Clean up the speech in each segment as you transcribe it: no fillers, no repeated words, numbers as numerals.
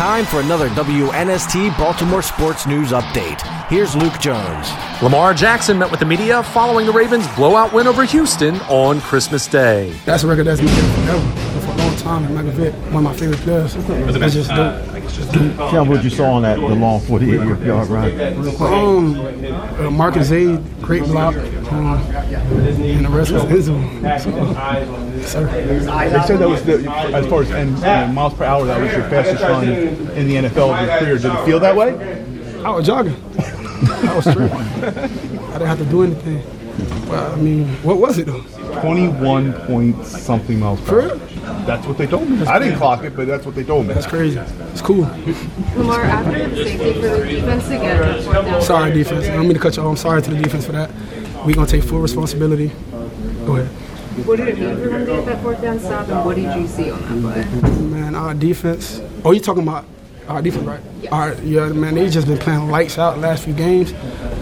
time for another WNST Baltimore Sports News Update. Here's Luke Jones. Lamar Jackson met with the media following the Ravens' blowout win over Houston on Christmas Day. That's a record that's been there forever. For a long time, and Michael Vick, one of my favorite players. It's just dope. Tell me what you saw on that the long 48-yard run. Marcus Zaid, great block, and the rest was his zone. They said that was as far as miles per hour, that was your fastest run in the NFL of your career. Did it feel that way? I was jogging. I was straight. I didn't have to do anything. Well, I mean, what was it though? 21 point something miles per hour. That's what they told me. I didn't clock it, but that's what they told me. That's crazy. It's cool. Lamar, after the safety for the defense to get a fourth down. Sorry, defense. I don't mean to cut you off. I'm sorry to the defense for that. We're going to take full responsibility. Go ahead. What did it mean for them to get that fourth down stop, and what did you see on that play? Man, our defense. Oh, you're talking about our defense, right? Yes. Yeah, man, they just been playing lights out the last few games.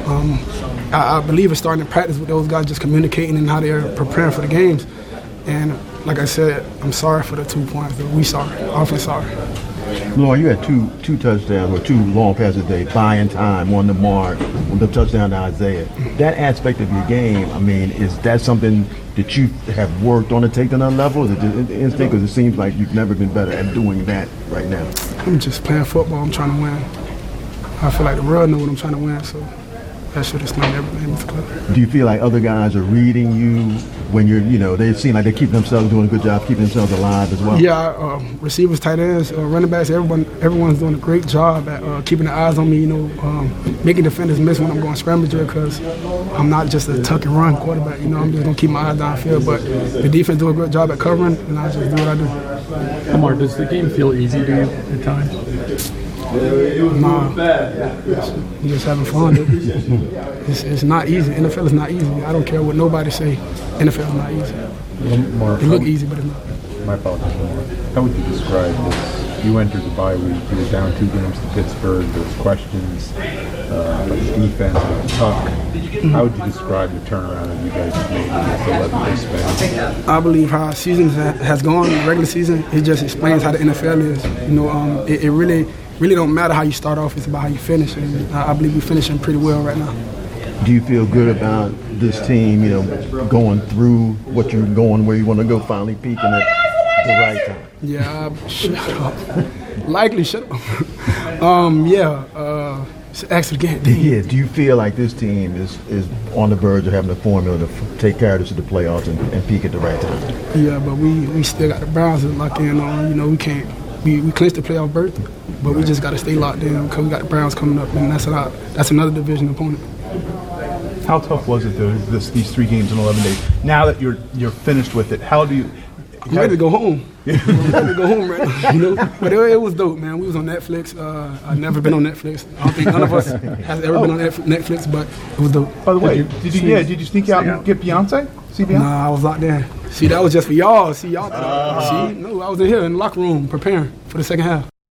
I believe it's starting to practice with those guys just communicating and how they're preparing for the games. And like I said, I'm sorry for the 2 points. We sorry. Awfully sorry. Lamar, you had two touchdowns or two long passes today, buying time, one to Mark, the touchdown to Isaiah. That aspect of your game, I mean, is that something that you have worked on to take to another level? Is it just instinct? Because it seems like you've never been better at doing that right now. I'm just playing football. I'm trying to win. I feel like the world knows what I'm trying to win, so that should explain everything. Do you feel like other guys are reading you when you're, they seem like they're keeping themselves, doing a good job, keeping themselves alive as well? Yeah, receivers, tight ends, running backs, everyone's doing a great job at keeping their eyes on me, making defenders miss when I'm going scramble because I'm not just a tuck and run quarterback, I'm just going to keep my eyes downfield. But the defense do a good job at covering, and I just do what I do. Lamar, does the game feel easy to you at times? Nah, we just having fun. It's not easy. NFL is not easy. I don't care what nobody say. NFL is not easy. It look easy, but it's not. My apologies, Lamar. How would you describe this? You entered the bye week. You were down 2 games to Pittsburgh. There was questions about the defense, about Tuck. How would you describe the turnaround that you guys have made in this 11-day span? I believe how our season has gone, regular season, it just explains how the NFL is. It really don't matter how you start off, it's about how you finish, and I believe we're finishing pretty well right now. Do you feel good about this team, going through what you're going, where you want to go, finally peaking at the right time? Yeah, shut up. Likely shut up. It's an excellent game. Yeah, do you feel like this team is on the verge of having a formula to take care of this to the playoffs and peak at the right time? Yeah, but we still got the Browns to lock in on. We can't. We clinched the playoff berth, but we just got to stay locked in because we got the Browns coming up, and that's another division opponent. How tough was it though? These 3 games in 11 days. Now that you're finished with it, how do you? I'm ready to go home. I'm ready to go home right now. But it was dope, man. We was on Netflix. I've never been on Netflix. I don't think none of us has ever been on Netflix, but it was dope. By the way, did you sneak out and get Beyonce? See Beyonce? Nah, I was locked in. See, that was just for y'all. See, y'all. See, no, I was in here in the locker room preparing for the second half.